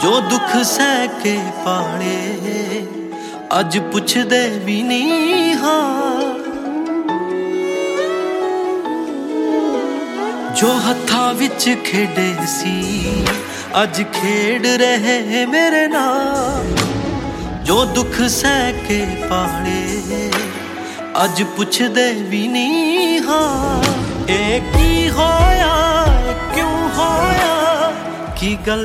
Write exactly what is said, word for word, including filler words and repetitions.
जो दुख सह के पाले अज पुछदे भी नहीं हाँ। जो हत्था विच खेडे सी अज खेड रहे मेरे नाल। जो दुख सह के पाले अज पुछदे भी नहीं हाँ। ए की होया क्यों होया की गल